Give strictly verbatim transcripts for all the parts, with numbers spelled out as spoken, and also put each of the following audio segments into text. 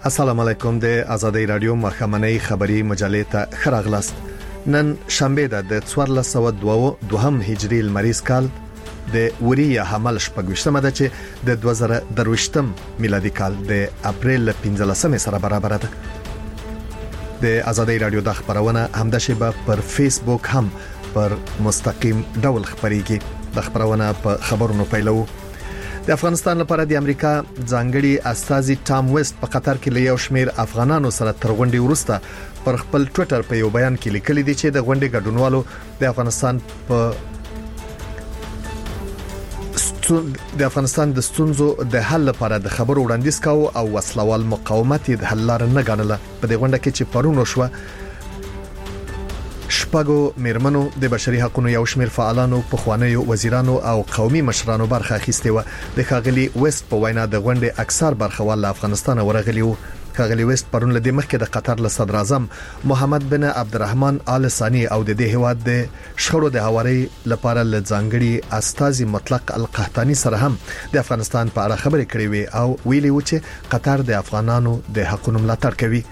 السلام علیکم د آزادۍ رادیو مخامنۍ خبری مجلې ته خراغلاست. نن شنبه ده د څوارلس سوه دوهم هجری لمریز کال د وریه حمل شپږشتمه ده چې د دوه زره درویشتم میلادي کال د اپریل پنځلسمه سره برابر ده. د آزادۍ رادیو د خبرونه همداشبه پر فیسبوک هم پر مستقیم ډول خبريږي. د خبرونه په خبرونو پیلو. د افغانستان لپاره د امریکا ځانګړي استازي ټام ویست په قطر کې له یو شمیر افغانانو سره تر غونډې وروسته پر خپل ټوئیټر په یو بیان کې لیکلي دي چې د غونډې ګډونوالو د افغانستان په د افغانستان د ستونزو د حل لپاره د خبرو وړاندیز کاوه او وسلوال مقاومت د حل لار نه غنله. په دې غونډه کې چې پرونو شو شپږو میرمنو د بشري حقوقو یو شمیر فعالانو په خوانیو وزیرانو او قومي مشرانو برخه اخیسته و. د خاغلی ویست په وینا د غونډې اکثر برخوال له افغانستان ورغلی وو. خاغلی ویست پرون له مخکې د قطر له صدر اعظم محمد بن عبدالرحمن آل ثانی او د دې هواد د شخړو د هواري لپاره له ځانګړي استازي مطلق القحطاني سره هم د افغانستان په اړه خبرې کړې وي او ویلي و چې قطر د افغانانو د حقوقو ملاتړ کوي.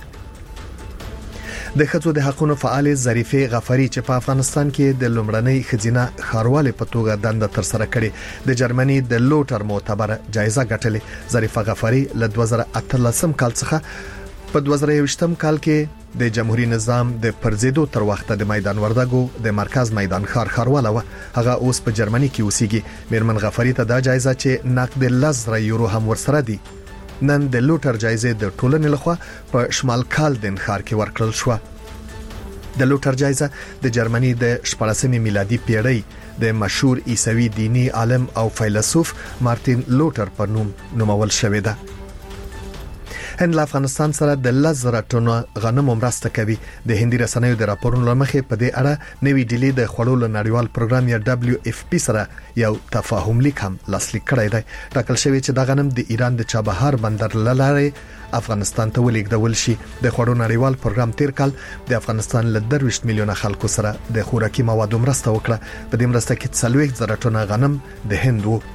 د خځو د حقوقو فعال ظریفه غفاری چې په افغانستان کې د لومړنۍ خزینه خارواله په توګه دنده تر سره کړې د جرمني د لوټر معتبر جایزه ګټلې. ظریفه غفاری له دوه زره اتلسم کال څخه په دوه زره یوویشتم کال کې د جمهوریت نظام د پرزیدو تر وخت د میدان وردګو د مرکز میدان خار خارواله و. هغه اوس په جرمني کې اوسېږي. میرمن غفاری ته دا جایزه چې نقد لزر یورو هم ورسره دي نن د لوټر جایزه د ټولنې لخوا په شمال کالدن ښار کې ورکړل شو. د لوټر جایزه د جرمني د شپږمې میلادي پیړۍ د مشهور عیسوي دینی عالم او فیلسوف مارټین لوټر په نوم نومول شوې ده. هند له افغانستان سره د لزر ټنو غنم مرسته کوي. د هندي رسنیو د راپورونو لمخې په دې اړه نوې ډیلی د خړول نړیوال پروګرام یا دبليو اف پی سره یو تفاهم لیک هم لاسلیک کړی دی. ټاکل شوی چې د غنم د ایران د چابهار بندر لاره افغانستان ته ولیږدول شي. د خړول نړیوال پروګرام تیر کال د افغانستان له درویشت میلیونه خلکو سره د خوراکي موادو مرسته وکړه. په دې مرسته کې څلوېښت زره ټنه غنم د هند وو.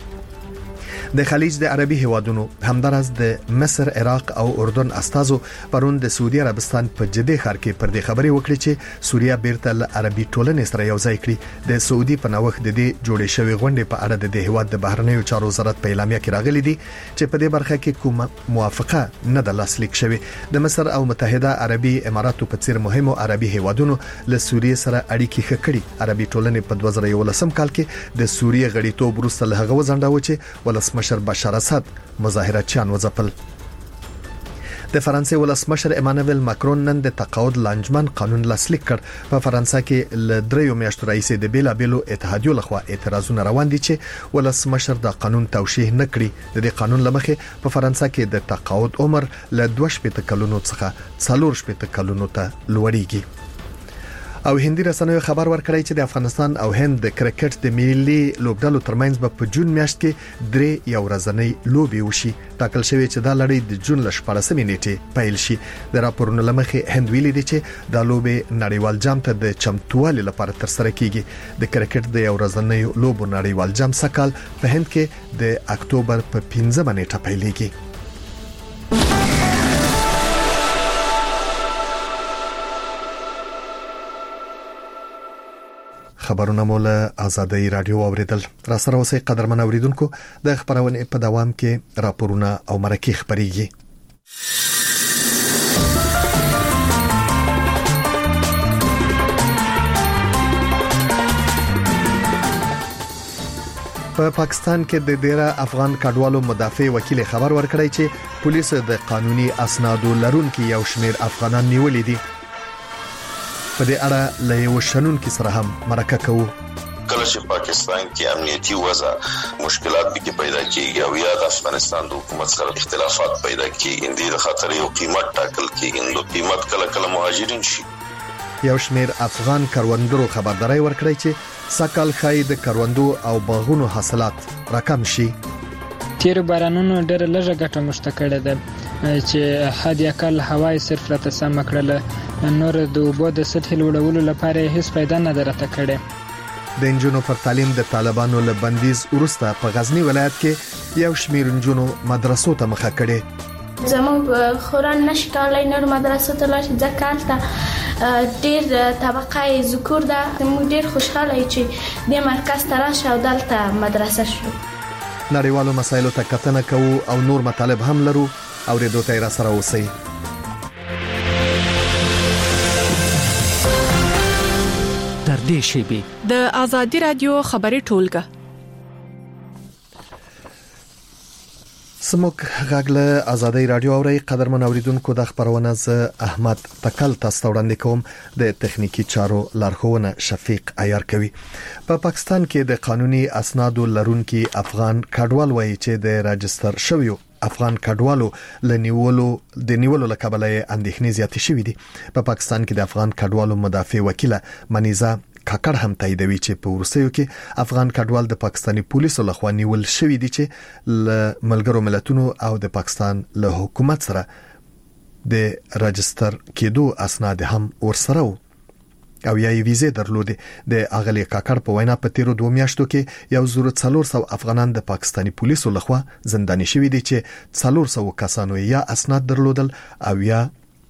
د خلیج د عربي هوادونو همدارس د مصر، عراق او اردن استازو پرون د سعودي عربستان په جده ښار کې پر دې خبري وکړي چې سوریه بیرته له عربي ټولنې سره یو ځای کړي. د سعودي په نوښت د دې جوړې شوی غونډې په اړه د هواد د بهرنیو چارو وزارت په اعلامیه کې راغلي دي چې په دې برخه کې کومه موافقه نه ده لاسلیک شوی. د مصر او متحده عربي اماراتو په څیر مهمو عربي هوادونو له سوریه سره اړیکې ښه کړي. عربي ټولنې په دوه زره یولسم کال کې د سوریه غړیتوب وروسته له هغه وزنډاو چې ولسمشر بشار اسد مظاهراتچیان وځپل. د فرانسې ولسمشر ایمانوئل ماکرون نن د تقاعد لانجمن قانون لاسلیک کړ. په فرانسې کې ل دریو میاشتو راځي د بیلابیلو اتحادیو لخوا اعتراضونه روان دي چې ولسمشر د قانون توشیح نه کړي. د دې قانون لمخې په فرانسې کې د تقاعد عمر له دوه شپږ کلونو څخه څلور شپږ کلونو ته لوړیږي. او هندي رسنیو خبر ورکړی چې د افغانستان او هند د کرکټ د ملي لوبډلو ترمنځ په جون میاشت کې درې یو ورځنۍ لوبي وشي. ټاکل شوی چې دا لړۍ د جون ل شپږمې نیټې پیل شي. د راپورونو لمخې هند ویلي دی چې دا لوبي نړیوال جام ته د چمتووالي لپاره تر سره کیږي. د کرکټ د یو ورځنۍ لوبو نړیوال جام سکهال په هند کې د اکتوبر په پنځمه نیټه پیلېږي. خبرونه مول آزادۍ رادیو اوریدل. را سره اوسئ قدرمن اوریدونکو. د خبرونه په دوام کې راپورونه او مرکه خبريږي. په پا پاکستان کې د ډیره افغان کډوالو مدافع وکیل خبر ورکړی چې پولیسو د قانوني اسنادو لرونکو یو شمیر افغانان نیولې دي. په دې اړه له یو شنونکو سره هم مرکه کوو. کله چې پاکستان کې امنیتي وضع مشکلات به پیدا کیږي او یا د افغانستان د حکومت سره اختلافات پیدا کیږي د خطر یو قیمت ټاکل کیږي. نو قیمت کله کله مهاجرین شي. یو شمیر افغان کروندګرو خبرداري ورکړی چې سکهال خای د کروندو او باغونو حاصلات راکم شي. تیر بارانونو ډېر لږه ګټه مشته کړې ده چې حد یکل هوای صرف راته سم کړل. نور د اوبو د سطح لوړولو لپاره هیڅ پیدا نه درته کړي. د انجونو پر تعلیم د طالبانو له بندیز وروسته په غزنی ولایت کې یو شمیر انجونو مدرسو ته مخه کړي. زموږ خوران نشي کولای نور مدرسې ته لاړ شي ځکه هلته ډېر طبقه ذکور ده. موږ ډېر خوشحاله یو چې دې مرکز ته راشه او دلته مدرسه شو. نړیوالو مسایلو ته کتنه کوو او نور مطالب هم لرو. اوریدو ته را سره اوسئ. تر دې شیبې د آزادي رادیو خبري ټولګه سموک غاغله آزادي رادیو اوري قدرمن اوریدونکو د خبرونه ز احمد تکل تاسو وړاندې کوم. د تخنیکی چارو لارښوونه شفیق عیار کوي. په پا پاکستان کې د قانوني اسنادو لرونکي افغان کډوال وایي چې د راجستر شویو افغان کډوالو لنیولو د نیولو لکبلې اندېښنې زیاتې شوې دي. په پا پاکستان کې د افغان کډوالو مدافع وکیله منیزه کاکړ هم تاییدوي چې په ورسېو کې افغان کډوال د پاکستاني پولیسو لخوا نیول شوې دي چې ل ملګرو ملتونو او د پاکستان له حکومت سره د راجستر کېدو اسناد هم ورسره وو او یا ویزه درلوده. د اغلی کاکړ په وینا په تیرو دوه میاشتو کې یو زره څلور سوه افغانان د پاکستاني پولیسو لخوا زنداني شوي دي چې څلور سوه کسانو یا اسناد درلودل او یا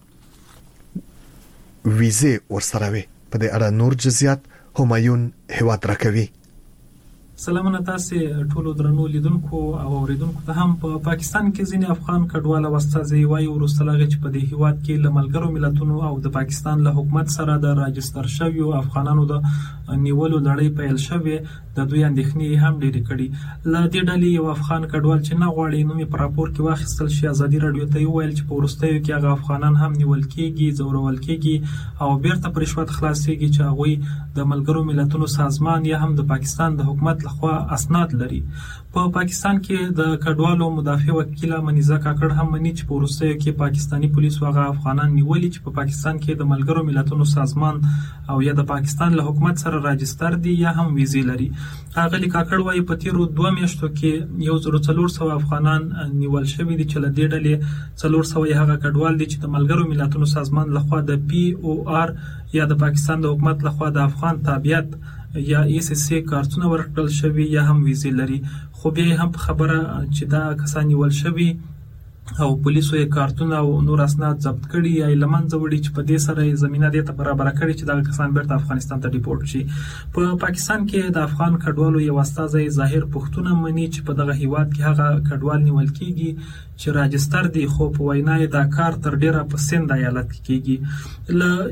ویزه ورسره وي. په دې اړه نور جزئیات همایون هواد راکوي. سلامونه تاسو ټول درنو لیدونکو او اوریدونکو ته هم. په پا پاکستان کې ځینې افغان کډوال واستازي وایي ورستلغه چې په دې هیواد کې له ملګرو ملتونو او د پاکستان له حکومت سره د راجستر شویو افغانانو د نیولو لړۍ پیل شوه. د دوی اندېښنې هم ډېرې کړي. ل دې ډلې یو افغان کډوال چې نه غواړي نومي په راپور کې واخیستل شي آزادي رادیو ته ویل چې په ورستیو کې هغه افغانان هم نیول کېږي، زورول کېږي او بیرته پر رشوت خلاصيږي چې هغه د ملګرو ملتونو سازمان یا هم د پاکستان د حکومت لخوا اسناد لري. په پاکستان کې د کډوالو مدافع وکیله منیزه کاکړ هم مني چې په ورستیو کې پاکستاني پولیس هغه افغانان نیولي چې په پا پاکستان کې د ملګرو ملتونو سازمان او یا د پاکستان له حکومت سره راجستر دي یا هم ویزه لري. اغلی کاکړ وايي په تیرو دوه میاشتو کې یو زره څلور سوه افغانان نیول شوي دي چې له دې ډلې څلور سوه یې هغه کډوال دي چې د ملګرو ملتونو سازمان لخوا د پی او آر یا د پاکستان د حکومت لخوا د افغان تابعیت یا ایس اس سی کارتونه ورکړل شوی یا هم ویزه لري. خو بیا هم خبره چې دا کسان نیول شوی او پولیسو یې کارتونه او نور اسناد ضبط کړي یا لمنځه وړي چې په دې سره زمينه دې ته برابر کړي چې دا کسان بیرته افغانستان ته ډیپورټ شي. په پا پاکستان کې د افغان کډوالو یو استازی ظاهر پښتون مني چې په دغه هیواد کې هغه کډوال نیول کیږي چې راجستر دي خو په وینا یې دا کار تر ډیره په سند ایالت کې کیږي. ل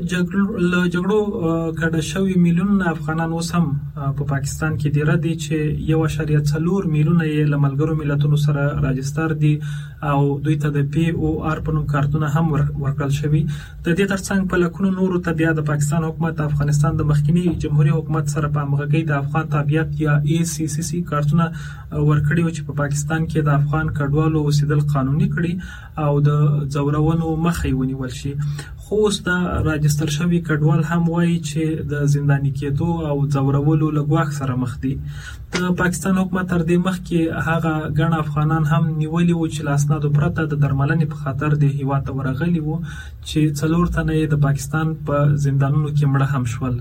جګړو کډه شوی میلیون افغانان اوس هم په پاکستان کې ډیره دي چې یو اشاریه څلور میلیونه یې له ملګرو ملتونو سره راجستر دي او دوی ته د پی او آر په نوم کارتونه هم ورکړل شوی. د دې ترڅنګ په لکونو نورو ته بیا د پاکستان حکومت د افغانستان د مخکنی جمهوریت حکومت سره په همغږۍ د افغان تابعیت یا ای سی سی سی کارتونه ورکړي و چې په پاکستان کې د افغان کډوالو اوسېدل قانوني کړي او د ځورونو مخه ونیول شي. خو اوس د راجستر شوی کډوال هم وایي چې د زنداني کېدو او ځورولو له ګواښ سره مخ دي. د پاکستان حکومت تر دې مخکې هغه ګڼ افغانان هم نیولي وو چې له اسنادو پرته د درملنې په خاطر د هیواد ته ورغلي وو چې څلور تنه یې د پاکستان په زندانونو کې مړه هم شول.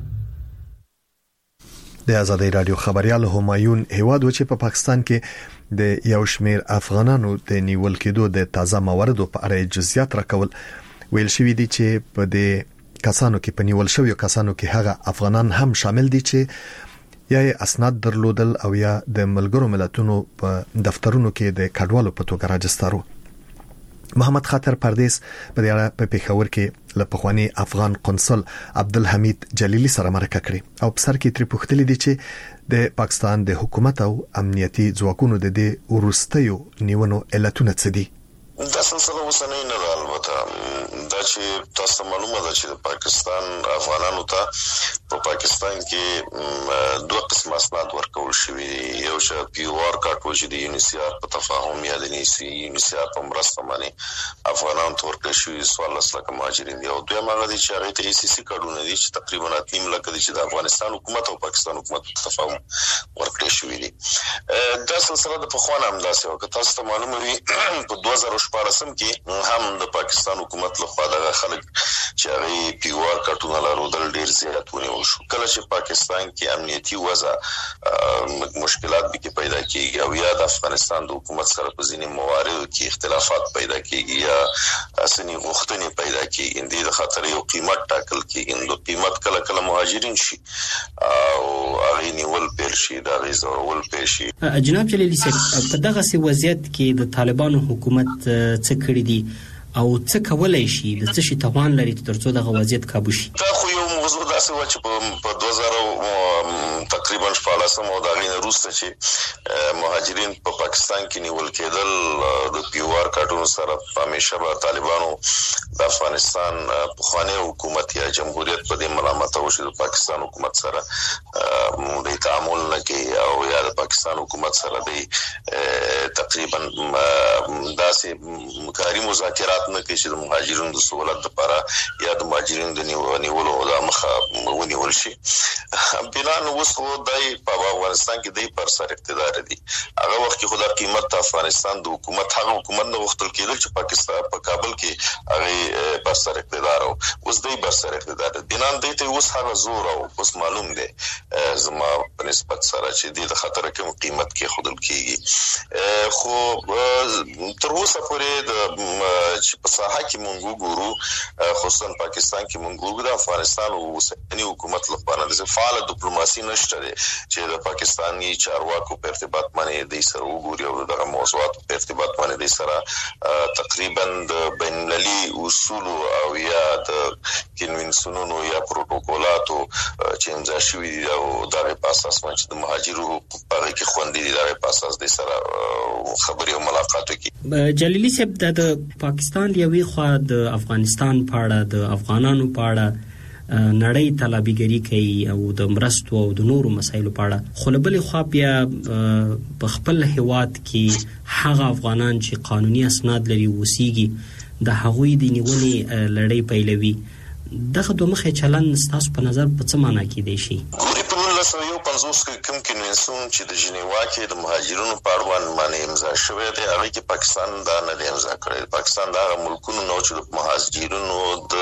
د آزادي رادیو خبريال همایون هواد چې په پاکستان کې د یو شمیر افغانانو د نیول کېدو د تازه مواردو په اړه جزئیات راکول ویل شوی دي چې په دې کسانو کې په نیول شویو کسانو کې هغه افغانان هم شامل دي چې یا اسناد درلودل او یا د ملګرو ملتونو په دفترونو کې د کډوالو په توګه راجسترو. محمد خاطر پردیس په دې اړه په پیښور کې له پخوانی افغان قنصل عبدالحمید جلیلی سره مرکه کړې او په سر کې تری پوښتلې دي چې د پاکستان د حکومت او امنیتي ځواکونو د دې ورستیو نیونو علتونه څه دي. دا سلسله وسنۍ نه ده. البته دا چې تاسو معلومه ده چې د پاکستان افغانانو ته په پاکستان کې دوه قسم اسناد ورکول شوي. یو چې پی او آر کارت چې د یونیسیار په تفاهم یا د یونیسیار په مرسته باندې افغانان ته ورکړل شوي څوارلس لکه مهاجرین دي او دویم هغه دي چې هغه ته ای سی سی کارتونه دي چې تقریبا اتنیم لکه دي چې د افغانستان حکومت او پاکستان حکومت په تفاهم ورکړل شوي دي. دا سلسله د پخوانه همداسې وه. که تاسو ته معلومه وي په دوه زره شپارسم کې هم د پاکستان حکومت لخوا دغه خلک چې هغه پیوار کټونه لرودل ډیر زیات ونیول شو. کله چې پاکستان کې امنیتي وضع مشکلات به کې پیدا کیږي او یا د افغانستان د حکومت سره په ځینې مواردو کې اختلافات پیدا کیږي یا اسنی غوښتنې پیدا کیږي، د دې خاطر یو قیمت ټاکل کیږي. نو قیمت کله کله مهاجرین شي او هغه نیول پیل شي، دا غیزول پیل شي. جناب جلیلی صاحب، په دغه سی وضعیت کې د طالبانو حکومت څه کړی دي او څه کولای شي، د څه شي توان لري ترڅو دغه وضعیت کابو شي؟ دا خو یو موضوع داسې و چې په دوه زره تقریبا شپاړسم او دا غینه وروسته چې مهاجرین په پاکستان کې نیول کېدل د پیوار کارتونو سره همیشه به طالبانو د افغانستان پخوانی حکومت یا جمهوریت په دې ملامت او چې د پاکستان حکومت سره د تعامل نه کوي او یا د پاکستان حکومت سره د تقریبا داسې کاری مذاکرات نه کوي چې د مهاجرینو د سہولت لپاره یا د مهاجرینو د نیولو او د مخه ونیول شي. بنا نو اوس خو دای په افغانستان کې دای پر سر اقتدار دي. هغه وخت کې خو د قیمت د افغانستان د حکومت هغه حکومت نه وختل کېدل چې پاکستان په کابل کې هغه پر سر اقتدار او اوس دای پر سر اقتدار دي. بنا دای ته اوس هغه زور او اوس معلوم دی زما په نسبت سره چې د خطر کوم قیمت کې خودل کېږي. خو تر اوسه پورې د چې په ساحه کې مونږ ګورو، خصوصا پاکستان کې مونږ ګورو د افغانستان او اوسنی حکومت لپاره د فعال ډیپلوماسي نشته ده چې د پاکستاني چارواکو په ارتباط باندې د سره وګوري او دغه موضوعات په ارتباط باندې د سره تقریبا د بین المللي اصول او یا د کنونسیونونو یا پروتوکولاتو چې امضا شوي دي او دغه په اساس باندې د مهاجرو په اړه کې خوندې دي دغه په اساس د سره خبري او ملاقات کوي. جلیلی صاحب، د پاکستان یوې خوا د افغانستان په اړه د افغانانو په اړه نړۍ طلبيګری کوي او د مرستو او د نورو مسایلو په اړه، خو له بلې خوا بیا په خپل هیواد کې هغه افغانان چې قانوني اسناد لري وسیږي د هغوی د نیولې لړۍ پیلوي. دغه دوه مخه چلن ستاسو په نظر په څه معنی کې دی شي؟ نولس یو پنځوس کې کوم کنونسیون چې د جنیوا کې د مهاجرینو په اړه باندې امضا شوی دی، هغه کې پاکستان دا نه دی امضا کړی. پاکستان دا ملکونو نو چې د مهاجرینو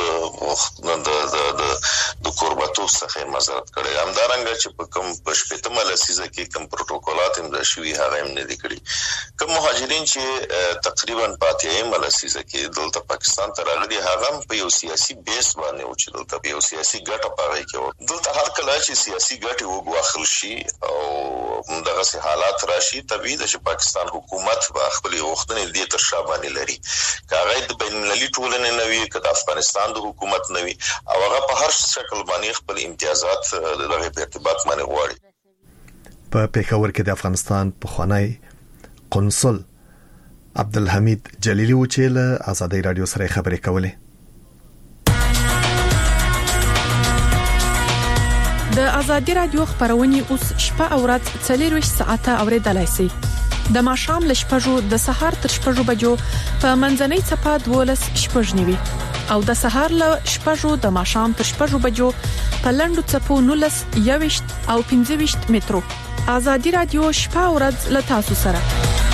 د د د د قربتوب څخه مزارت کړی. همدارنګه چې په کوم په شپږمه لسیزه کې کوم پروتوکولات امضا شوي هغه هم نه دي کړی. کوم مهاجرین چې تقریبا پاتېمه لسیزه کې دلته پاکستان ته راغلي، هغه په یو سیاسي بیس باندې او چې دلته په یو سیاسي ګټه پاره کې دلته هر کله چې سیاسي ګټه وګواخل شي او دغه سه حالات راشي، طبيعي ده چې پاکستان حکومت به خپل وختونه دې تر شاباني لري. کاغه د بین المللي ټولنې نوي کده افغانستان د حکومت نوي او هغه په هر شکل باندې خپل امتیازات دغه په ارتباط باندې غواړي. په پیښور کې د افغانستان پخوانی قنصل عبدالحمید جلیلی و چې له آزادۍ رادیو سره خبرې کولې. د آزادۍ رادیو خبرونه اوس شپه او ورځ څلور ساعته اوریدلای شئ. د ماښام ل شپږو د سهار تر شپږو بجو په منځنۍ چپه دولس شپږ نیوي او د سهار ل شپږو د ماښام تر شپږو بجو په لندو چپو نولس یويشت او پنځه ویشت مترو. آزادۍ رادیو شپه او ورځ ل تاسو سره.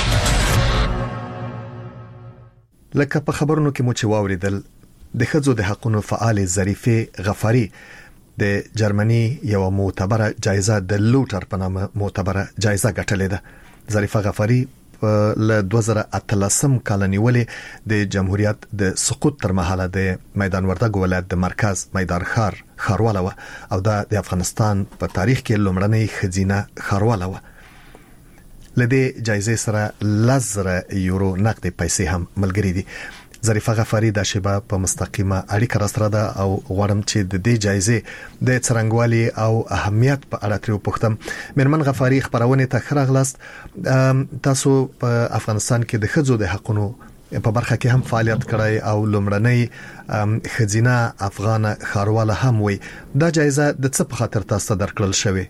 لکه په خبرونو کې مو چې واوریدل، د ښځو د حقوقو فعال ظریفه غفاری د جرمني یو معتبره جایزه د لوټر په نامه معتبره جایزه ګټلې ده. ظریفه غفاری له دوه زره اتلسم کال نیولې د جمهوریت د سقوط تر مهاله د میدان وردګ ولایت د مرکز میدان خار خارواله و او د افغانستان په تاریخ کې لومړنۍ خزینه خارواله و. لدې جایزې سره لزر یورو نقد پیسې هم ملګری دي. ظریفه غفاری د شیبه په مستقیمه اړیکه راستره ده او غواړم چې د دې جایزې د څرنګوالي او اهمیت په اړه ترې وپوښتم. میرمن غفاری، خبرونه ته خراغلاست. تاسو په افغانستان کې د ښځو د حقوقو په برخه کې هم فعالیت کړی او لومړنۍ خزینه افغان خارواله هم وي. دا جایزه د څه په خاطر تاسو درکړل شوی؟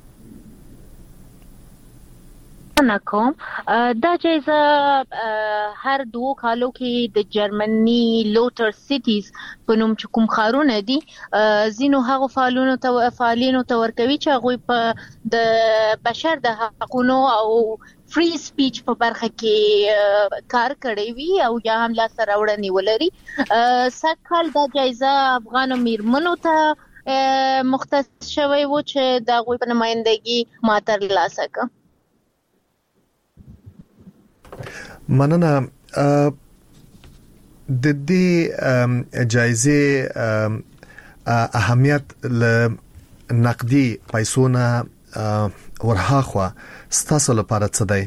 نکوم دا جایزه هر دوه کالو کې د جرمني لوټر سیټیز په نوم چې کوم خارونه دي زینو هغه فعالونو ته فعالینو ته ورکوي چې هغه په د بشر د حقوقو او فری سپیچ په برخه کې کار کړی وي او یا هم لا سره وړاندې ولري. سکهال دا جایزه افغان میرمنو ته مختص شوی و چې د غوي په نمائندګي ما ترلاسه کړه. مننه. د دې جایزه اهمیت ل نقدي پیسو نه ورهاخوا ستاسو لپاره څه دی؟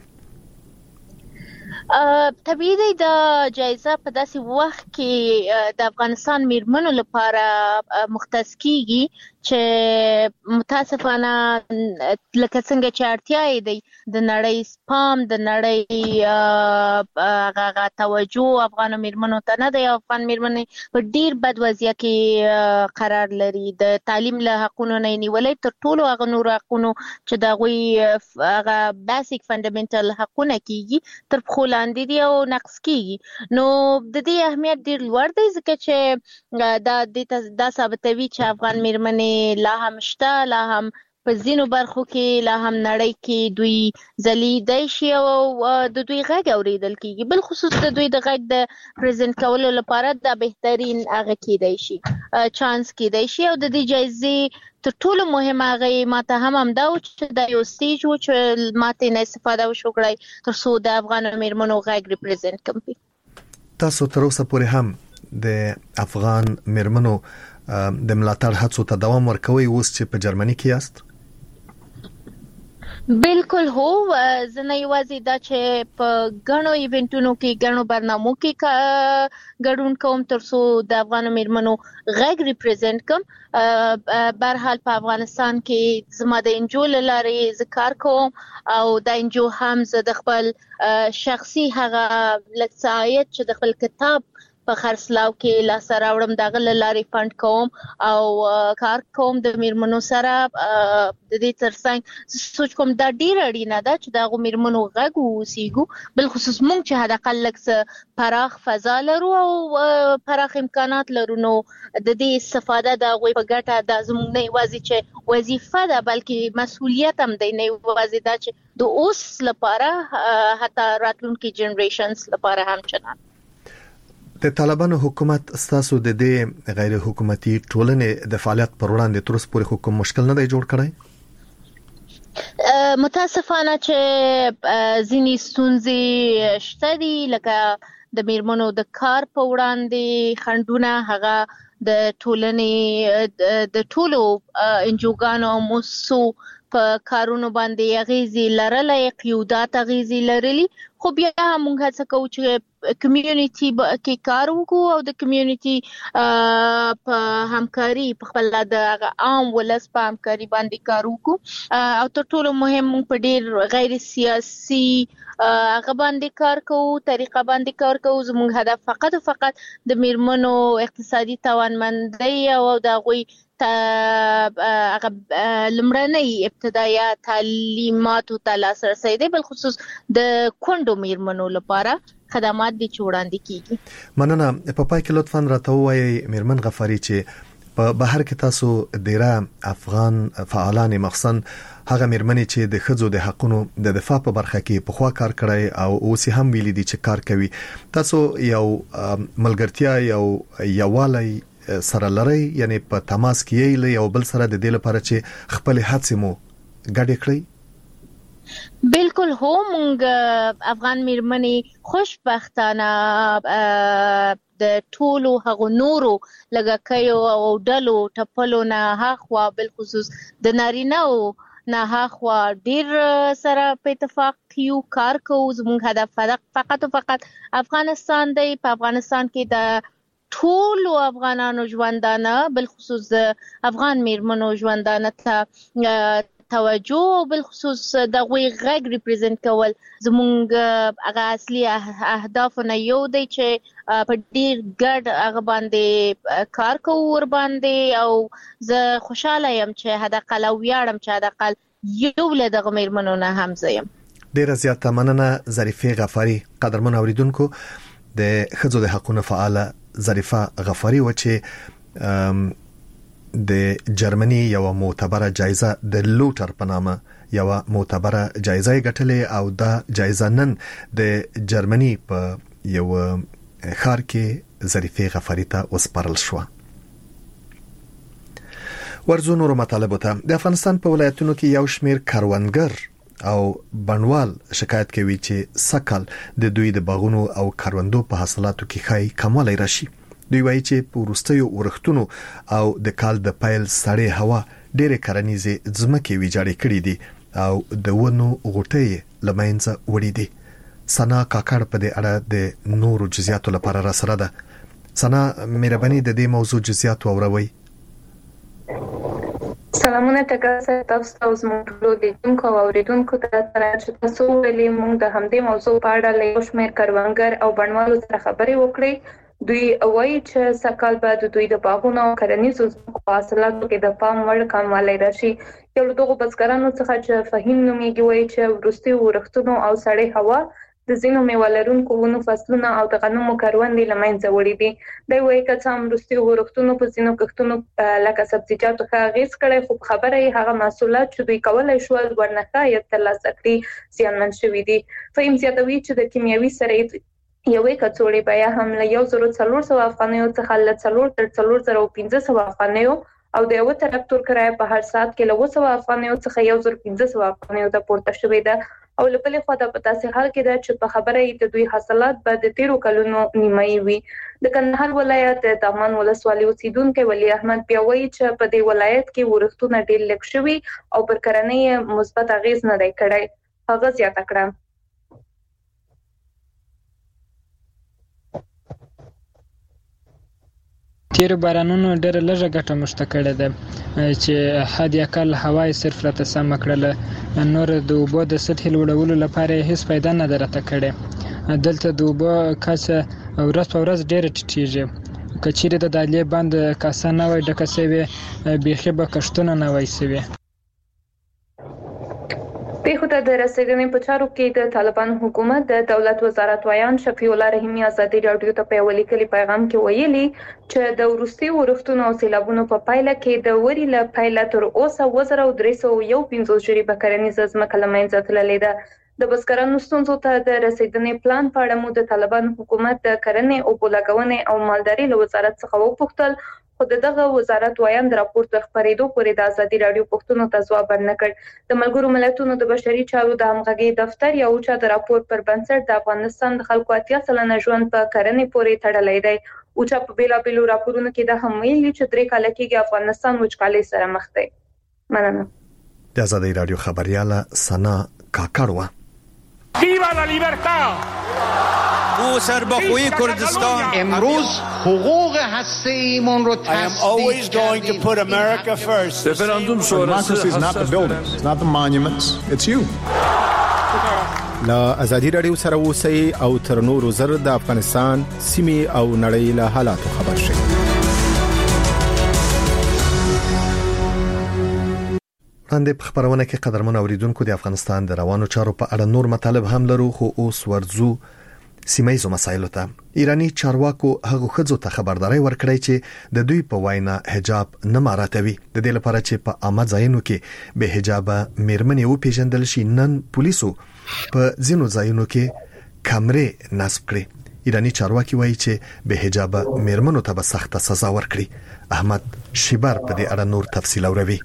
طبیعي دی د جایزه په داسې وخت کې د افغانستان میرمنو لپاره مختص کیږي چې متاسفانه لکه څنګه چې اړتیا دی د نړۍ سپام د نړۍ هغه توجه افغان میرمنو ته نه دی. افغان میرمنې په ډیر بد وضعیت کې قرار لري. د تعلیم له حقونو نه نیولې تر ټولو هغه نور حقونو چې د غوي هغه بیسیک فندامنټل حقونه کیږي تر خو لاندې دی او نقص کیږي. نو د دې اهمیت ډیر لوړ دی ځکه چې دا د دا ثابتوي چې افغان میرمنې لا هم شته، لا هم په ځینو برخو کې لا هم نړۍ کې دوی ځلیدای شي او د دوی غږ اوریدل کیږي. بل خصوص د دوی د غږ د پریزنټ کولو لپاره د بهترین هغه کیدای شي چانس کیدای شي. او د دې جایزې تر ټولو مهم هغه ماته هم همدا و چې د یو سټیج و چې ماته نه استفاده وشوکړای تر څو د افغان میرمنو غږ ریپرزنټ کړم. تاسو تر اوسه پورې هم د افغان میرمنو د ملاتړ هڅو ته دوام ورکوي اوس چې په جرمني کې یاست؟ بالکل هو. زه نه یوازې دا چې په غنو ایونټونو کې غنو برنامو کې ګډون کوم تر څو د افغان میرمنو غږ ریپرزنټ کوم. برحال په افغانستان کې زما د انجو لارې ذکر کوم او د انجو هم زه د خپل شخصي هغه لکسایت چې د خپل کتاب په خرڅلاو کې لا سره وړم دغه لارې فند کوم او کار کوم د میرمنو سره. د دې ترڅنګ سوچ کوم دا ډیر اړینه ده چې دا غو میرمنو غږ وسیګو. بل خصوص مونږ چې هدا قلک پراخ فضا لرو او پراخ امکانات لرو نو د دې استفاده د غوي په ګټه د زموږ نه وازي چې وظیفه ده بلکې مسؤلیت هم دی. نه وازي دا چې د اوس لپاره حتی راتلونکي جنریشنز لپاره هم چنان. د طالبانو حکومت ستاسو د دې غیر حکومتي ټولنې د فعالیت پر وړاندې تر اوسه پورې حکومت مشکل نه دی جوړ کړی؟ متاسفانه چې ځینې ستونزې شته دي لکه د میرمنو د کار په وړاندې خنډونه هغه د ټولنې د ټولو انجوګانو او موسسو په کارونو باندې اغیزي لرلې قیودات اغیزي لرلې. خو بیا موږ هڅه کوو چې کمیونټي کې کار وکړو او د کمیونټي په همکاري په خپل د عام ولس په همکاري باندې کار وکړو او تر ټولو مهم په ډیر غیر سیاسي هغه باندې کار کوو طریقه باندې کار کوو. زموږ هدف فقط او فقط د میرمنو اقتصادي توانمندۍ او د غوي هغه لمړنۍ ابتدایي تعلیماتو ته لاسرسی دی بل خصوص د کونډو میرمنو لپاره خدمات دي وړاندې کیږي. مننه. په پای کې لطفاً راته ووایي میرمن غفاری چې په بهر کې تاسو ډیره افغان فعالان مخصن هغه میرمنې چې د خځو د حقونو د دفاع په برخه کې په خوا کار کړی او اوس هم ویلي دي چې کار کوي. تاسو یو ملګرتیا یو یووالی سره لري یعنی په تماس کې یې یو بل سره د دې لپاره چې خپل هڅې مو ګډې کړې؟ بالکل هو. مونږ افغان میرمنې خوشبختانه د ټولو هغو نورو لګکیو او ډلو ټپلو نه هاخوا بل خصوص د نارینه‌و نه هاخوا ډیر سره په اتفاق یو کار کوو. زموږ هدف فقط او فقط افغانستان دی. په افغانستان کې د ټولو افغانانو ژوندانه بل خصوص افغان میرمنو ژوندانه ته توجه او بل خصوص د غوي غږ ریپرزنټ کول زموږ هغه اصلي اهداف نه یو دی چې په ډیر ګډ هغه باندې کار کوو ور باندې او زه خوشاله یم چې هدا قل او یارم چې هدا قل یو له دغه میرمنو نه هم زیم. ډیر زیاته مننه ظریفه غفاری. قدرمن اوریدونکو د خځو د حقوقو فعال ظریفه غفاری و چې د جرمني یو معتبره جایزه د لوټر په نامه یو معتبره جایزه ګټلې او دا جایزه نن د جرمني په یو خار کې ظریفه غفاری ته وسپارل شو. ورزو نور مطالبه ته د افغانستان په ولایتونو کې یو شمیر کاروانګر او بڼوال شکایت کوي چې سکل د دوی د باغونو او کاروندو په حاصلاتو کې خای کموالی راشي. دوی وایي چې په وروستیو ورښتونو او د کال د پایل سړې هوا ډېرې کرنیزې ځمکې ویجاړې کړې دي او د ونو غوټۍ لمنځه وړي دي. سنا کاکړ په دې اړه د نورو جزئیاتو لپاره را سره ده. سنا مهرباني د دې موضوع جزئیات واوروي. سلامونه تاسو تاسو اوس موږ ټول لیدونکو او اوریدونکو ته چې تاسو ولې موږ د همدې موضوع په اړه له یو شمېر کاروانګر او بڼوالو سره خبرې وکړې. دوی وایي چې سکهال به د دوی د باغونو او کرنیزو ځمکو په حاصلاتو کې د پام وړ کموالی راشي. یو له دغو بزګرانو څخه چې فهیم نومیږي وایي چې وروستیو ورښتونو او سړې هوا د ځینو میوه لرونکو ونو فصلونه او د غنمو کروندې له منځه وړي دي. دی وایي که څه هم وروستیو ورښتونو په ځینو کښتونو لکه سبزیجاتو ښه اغېز کړی، خو په خبره یې هغه محصولات چې دوی کولی شول ورنه ښه عاید ترلاسه کړي زیانمن شوي دي. فهیم زیاتوي چې د کیمیاوي سرې یوې کڅوړې بیا هم له یو زرو څلور سوه افغانیو څخه له څلور تر څلور زره پنځه سوه افغانیو او د یو تراکتور کرایه په هر ساعت کې له اوه سوه افغانیو څخه یو زر پنځه سوه افغانیو ته پورته شوې ده. او له بلې خوا د په داسې حال کې ده چې په خبره یې د دوی حاصلات به د تیرو کلونو نیمایي وي. د کندهار ولایت د دامان ولسوالۍ اوسیدونکی ولی احمد بیا وایي چې په دې ولایت کې ورښتونه ډېر لږ شوي او پر کرنې مثبت اغېز نه دی کړی. هغه زیاته کړه تیر بارانونو ډېره لږه ګټه موږ ته کړې ده چې حد اقل هوا یې صرف راته سمه کړله. نور د اوبو د سطحې لوړولو لپاره یې هېڅ پیدا نه ده راته کړې. دلته د اوبو کچه ورځ په ورځ ډېره ټیټېږي. که چیرې د دالې بند کاسه نه وای ډکه سوې، بیخي به کښتونه نه وای سوي. پیښو ته د رسېدنې په چارو کې د طالبان حکومت د دولت وزارت ویان شفیع الله رحیمي ازادي راډیو ته په یو لیکلي پیغام کې ویلي چې د وروستیو ورښتونو او سیلابونو په پایله کې د وري له پیله تر اوسه اووه زره درې سوه یو پنځوس جریبه کرنیزه ځمکه له منځه تللې ده. د بزګرانو ستونزو ته د رسېدنې پلان په اړه مو د طالبان حکومت د کرنې، اوبو لګونې او مالدارۍ له وزارت څخه وپوښتل، خو دغه وزارت ویان د راپور تر خپرېدو پورې د ازادي راډیو پوښتنو ته ځواب ورنه کړ. د ملګرو ملتونو د بشري چارو د همغږۍ دفتر یو چا د راپور پر بنسټ د افغانستان د خلکو اتیا سلنه ژوند په کرنې پورې تړلی دی. اوچا په بیلابیلو راپورونو کې دا هم ویلي چې درې کاله کېږي افغانستان وچکالۍ سره مخ دی. مننه. د ازادي راډیو خبرياله سنا کاکړ وه. ویوا لا لیبرتاد. او سربخوی کردستان امروز حقوق هسته‌ایمون رو always going to put America first. Referendum sonrası is not the buildings, it's not the monuments, it's you. لا ازادي رادیو سره اوسئ او تر نورو زر د افغانستان سیمې او نړۍ له حالاتو خبر شئ. باندې په خبرونه کې قدرمن اوریدونکو د افغانستان د روانو چارو په اړه نور مطالب هم لرو، خو اوس ورځو سیمایي مسایلو ته. ایرانی چارواکو هغه خځو ته خبرداري ورکړی چې د دوی په وینا حجاب نه مراعاتوي. د دې لپاره چې په عامه ځایونو کې به حجاب میرمنې او پیژندل شي، نن پولیسو په ځینو ځایونو کې کمرې نصب کړې. ایرانی چارواکي وایي چې به حجاب میرمنو ته به سخت سزا ورکړي. احمد شیبر په دې اړه نور تفصیل اوروي.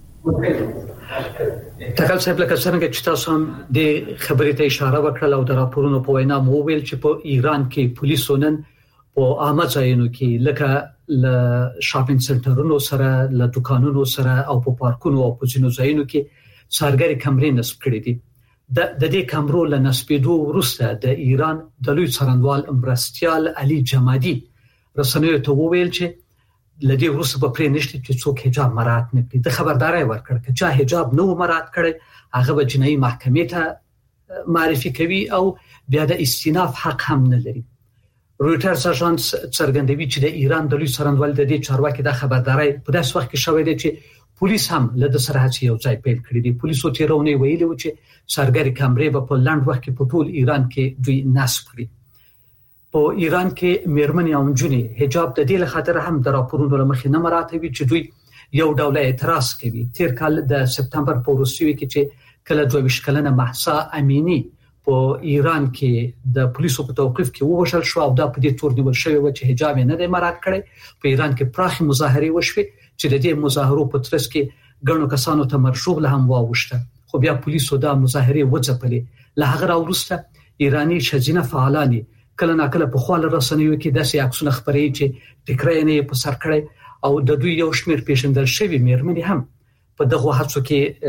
تکل صاحب لکه څنګه چې تاسو هم د خبرې ته اشاره وکړه او د راپورونو په وینا مو ویل چې په ایران کې پولیسو نن په عامه ځایونو کې لکه ل شاپینګ سنټرونو سره، ل دکانونو سره او په پارکونو او په ځینو ځایونو کې څارګري کمرې نصب کړې دي. د د دې کمرو له نصبېدو وروسته د ایران د لوی څارنوال مرستیال علي جمادي رسنیو ته وویل چې لدی وروسته په پرې نشته چې څوک حجاب مراعات نه کړي. د خبرداري ورکړ چې چا حجاب نه مراعات کړي هغه به جنایي محکمې ته معرفي کوي او بیا د استئناف حق هم نه لري. رويټرز اژانس څرګندوي چې د ایران د لوی څارنوال د دې چارواکي د خبرداري په داس وخت کې شوې ده چې پولیس هم له د سره هڅې یو ځای پیل کړی دی. پولیسو تیرونه ویلي و چې څارګري کمرې به په لاند وخت کې په ټول ایران کې دوی نصب کړي. په ایران کې میرمنې او نجونې حجاب د دې لخوا هم د راپورونو لمخې نه مراعاتوي چې دوی یو ډول اعتراض کوي. تیر کال د سپتمبر په وروستیو کې چې کله دوه ویشت کلنه مهسا امینی په ایران کې د پولیسو په توقیف کې ووژل شو او دا په دې تور نیول شوی و چې حجاب نه دی مراعات کړی. په ایران کې پراخي مظاهرې وشوي چې د دې مظاهرو په ترڅ کې ګڼو کسانو ته مرشوغ له هم واوښته، خو بیا پولیسو دا مظاهرې وځپلې. له هغه راوروسته ایرانی شجینه فعالانی کله ناکله په خواله رسنیو کې داسې عکسونه خبري چې ټکرای نه په سر کړی او د دوی یو شمېر پیژندل شوی مېرمنې هم په دغه هڅو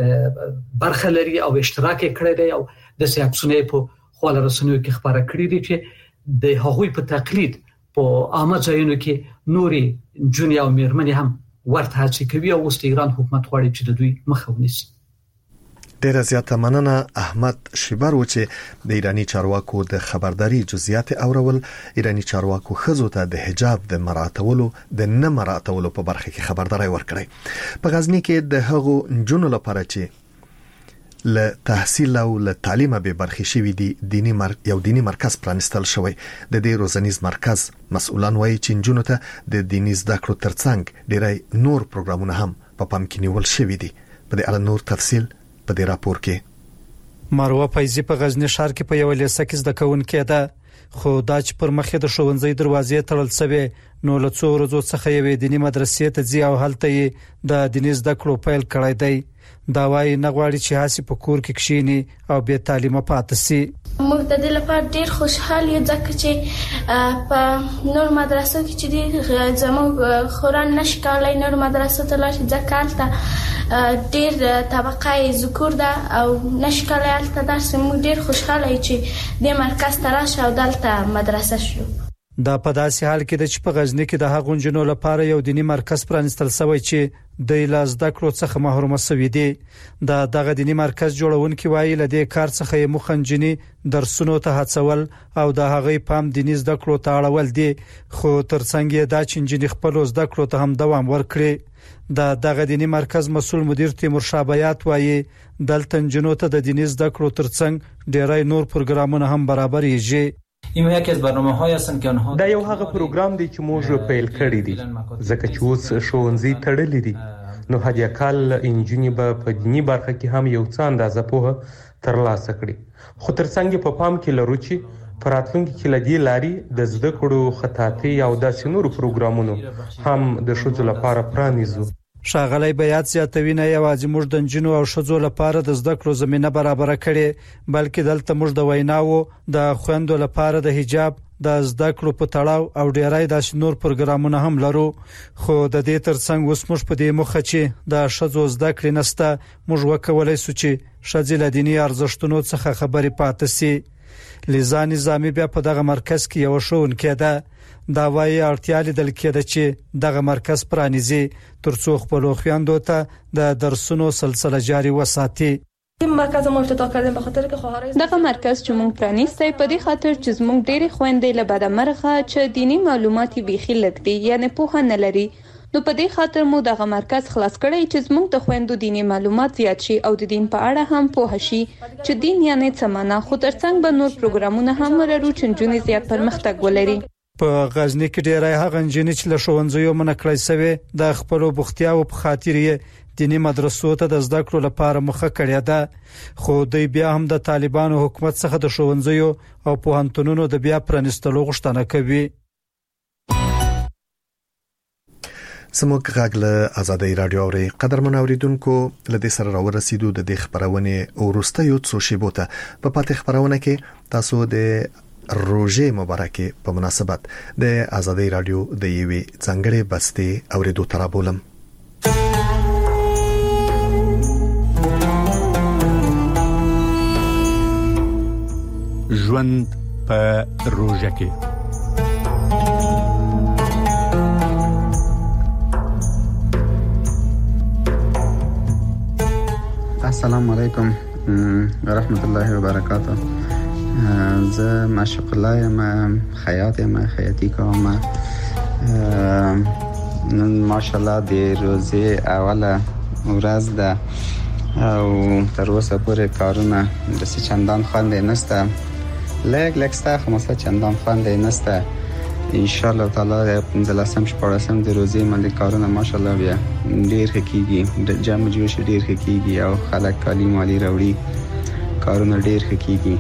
کې برخه لري او اشتراک کړی دی او د سیاقونه په خواله رسنیو کې خبره کړې دي چې د هغوی په تقلید په عامه ځایونو کې نوري جونیا او مېرمنې هم ورته هڅې کوي او اوس ایران حکومت غواړي چې د دوی مخه ونیسي. ډیره زیاته مننه احمد شیبر و چې د ایرانی چارواکو د خبرداري جزئیات اورول. ایرانی چارواکو خزو ته د حجاب د مراعاتولو د نه مراعاتولو په برخه کې خبرداري ورکړي. په غزنی کې د هغو جنونو لپاره چې له تحصیل او له تعلیم به برخه شوی دي دینی مر... یو دینی مرکز پرانستل شوی. د دې روزنیز مرکز مسؤلان وایي چې جنونو ته د دینی زده کړو ترڅنګ ډیری نور پروګرامونه هم په پام کې نیول شوی دي. په دې اړه نور تفصیل په دې راپور کې. مروه فیضی په غزنی ښار کې په یو لیسه کې زده کوونکې ده، خو دا چې پر مخې د ښوونځي دروازې تړل شوی نو له څو ورځې څخه یوې دینی مدرسې ته ځي او هلته یې د دیني زده کړو پیل کړی دی. دا وايي نه غواړي چې هاسي په کور کې کښینی او به تعلیم پاتې شي. موږ د دې لپاره ډیر خوشحال یو ځکه چې په نور مدرسو کې چې دي زموږ خوران نشکالای نور مدرسو ته لاړ ځکه البته ډیر طبقه ذکور ده او نشکالای البته درس موږ ډیر خوشحال یو چې د مرکز تراشه او دلته مدرسه شو. دا په داسې حال کې د چې په غزنی کې د هغو جنونو لپاره یو دینی مرکز پرانستل شوی چې د لاس د کړو څخه محروم شوی دی. دا دغه دینی مرکز جوړونکي وایي لدې کار څخه یې مخنجنی درسونو ته هڅول او د هغه پام دیني زده کړو ته اړول دي، خو ترڅنګ یې دا چنجنی خپل زده کړو ته هم دوام ورکړي. دا دغه دینی مرکز مسؤل مدیر تیمور شابیات وایي دلته جنونو ته د دیني زده کړو ترڅنګ ډیری نور پروګرامونه هم برابرېږي. این یکی از برنامه‌های هستند که آنها دا یو هغه پروګرام دی چې موږ پیل کړی دی ځکه چې اوس ښوونځي تړلې دي نو هدیه کال انجینی به په دینی برخه کې هم یو څه اندازه پوهه ترلاسه کړي، خو ترڅنګ په پام کې لرو چې پراتلونکي کې لدی لاري د زده کړو خطاطي او د سينورو پروګرامونو هم د شوزو لپاره پرانیزو. شاغلی بیات زیاتوي نه یوازې موږ د جنو او شذو لپاره د زده کړو زمينه برابر کړي بلکې دلته موږ د ویناو د خويندو لپاره د حجاب د زده کړو په تړاو او ډیرای د نور پروګرامونه هم لرو. خو د دې ترڅنګ اوس موږ په دې مخه چې د شذو زده کړې نسته موږ وکولای سو چې شذ له دیني ارزښتونو څخه خبرې پاتې سي. لیزا نظامی بیا په دغه مرکز کې یو شوونکې ده. دا وايي اړتیا لیدل کېده چې دغه مرکز پرانیزي ترڅو خپل خويندو ته د درسونو سلسله جاري وساتي. این مرکز ما افتتاح کردیم به خاطر که خواهرای دغه مرکز چې موږ پرانیستی په دې خاطر چې زموږ ډېری خويندې له بده مرغه چې دینی معلوماتي بيخي لږ دي یعنی پوهه نه لري، نو په دې خاطر مو دغه مرکز خلاص کړی چې زموږ د خويندو دینی معلومات زیات شي او د دین په اړه هم پوه شي چې دین یعنی څه معنا، خو ترڅنګ به نور پروګرامونه هم وررو چې جنونې زیات پرمختګ ولري. په غزنی کې ډیرای هغه جنې چې له ښوونځیو منکړای شوی د خپل بوختیاو په خاطر یې دینی مدرسو ته د زده کړو لپاره مخه کړې ده، خو دوی بیا هم د طالبانو حکومت څخه د ښوونځیو او پوهنتونونو د بیا پرانستلو غوښتنه کوي. سموږ غاګله آزادۍ رادیو اوري قدرمن اوریدونکو لدې سره راورسېدو د دې خبرونه ورسته یو څو شیبو ته په پاتې خبرونه کې تاسو د روزه مبارکه په مناسبت د آزادۍ رادیو د یوې څنګهړې بستې اوریدو ترابولم. ژوند په روزه کې السلام علیکم ورحمت الله وبرکاته. زه معشوق الله یم، خیاط یم، خیاطی کوم. نن ماشاءالله د روزه اوله ورځ ده او تر اوسه پورې کارونه د چندان خوند نشته، لږ لږ ستا خو مثلا چندان خوند نشته. ان شاء الله تعالی پنځلسم شپږم د روزي باندې کارونه ماشاءالله بیا ډیر حقيقي د جمع جوش ډیر حقيقي او خلک کالی مالی راوړي کارونه ډیر حقيقي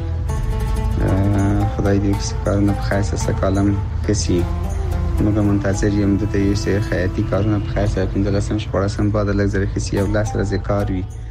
خدای دې کارونه په خاصه سکالم کسي موږ منتظر یم د دې سه حیاتي کارونه په خاصه پنځلسم شپږم بعد لږ زره کسي او لاس راځي کار وي